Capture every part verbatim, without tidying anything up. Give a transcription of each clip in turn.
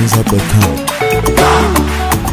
Songs up that come.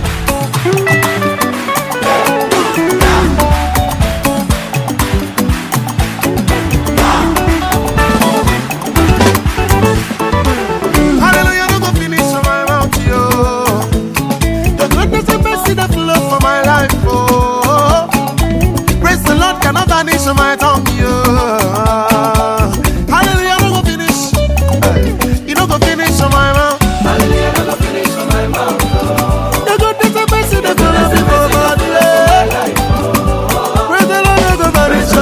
To my tongue, yeah. Hallelujah, no go finish. You no go finish on my mouth. Hallelujah, no go finish on my mouth. You go take the best in the world before God. Praise the Lord, no go finish.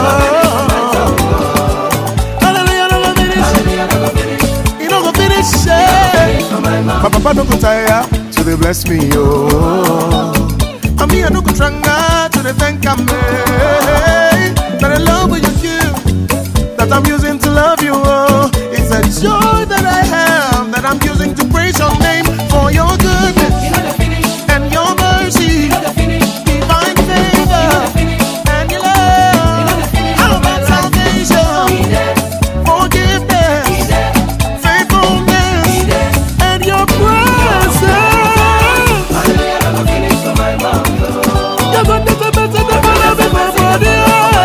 Hallelujah, no go finish. You no go finish. My papa no go tire to they bless me, oh. And me I no go tranga to the thank me. That I love what you give, that I'm using to love you, oh. It's a joy that I have, that I'm using to praise your name for your goodness, You know the finish. and your mercy, You know the finish. divine favor, You know the finish. and your love. You know the finish. How about salvation, He did. forgiveness, He did. faithfulness, He did. and your presence. Hallelujah, no go finish on my mouth. You're going to the best of the world before body.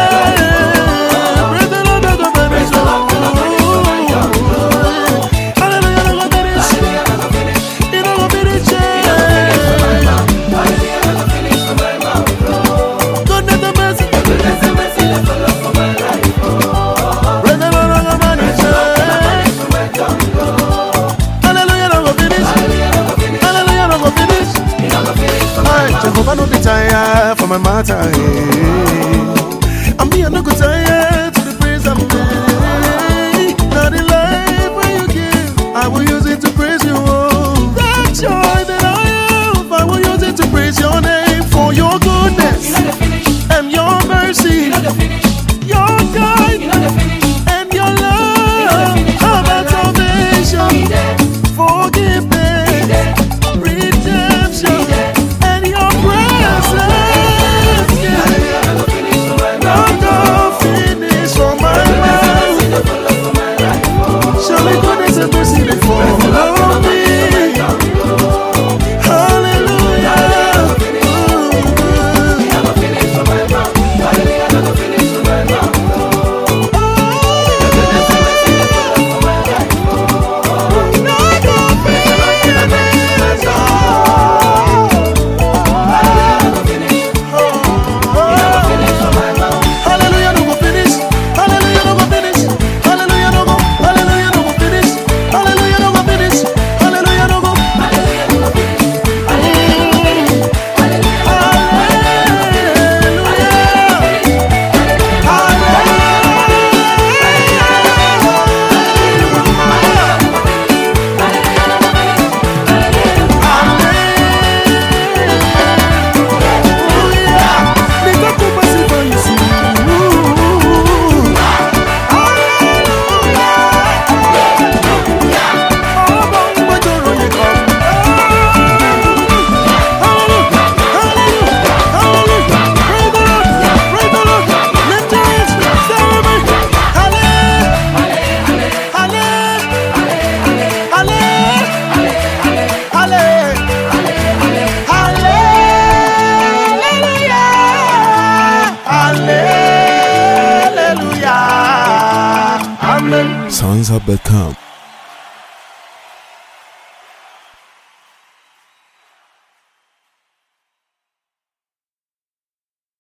Jehovah no be tired for my matter, eh. And me I no go tired to the praise and made. Now the life when you give, I will use it to praise you, oh. That joy that I have, I will use it to praise your name for your goodness, You know the finish. and your mercy, You know the finish. your You guide, know the finish. and your love. How about He salvation, did. forgiveness, He did. redemption, He did. and your presence? Yeah. Hallelujah, no go finish on my mouth. Not go finish for my life. You know the love for my life. Surely goodness and mercy they follow me. Hallelujah. You know go finish on my mouth. Hallelujah, no go finish on my mouth. Not go Hallelujah, no go finish. Hallelujah, no go finish. Hallelujah, no go. Hallelujah, no go finish. Hallelujah, no go finish. Hallelujah, no go. Songs up that come.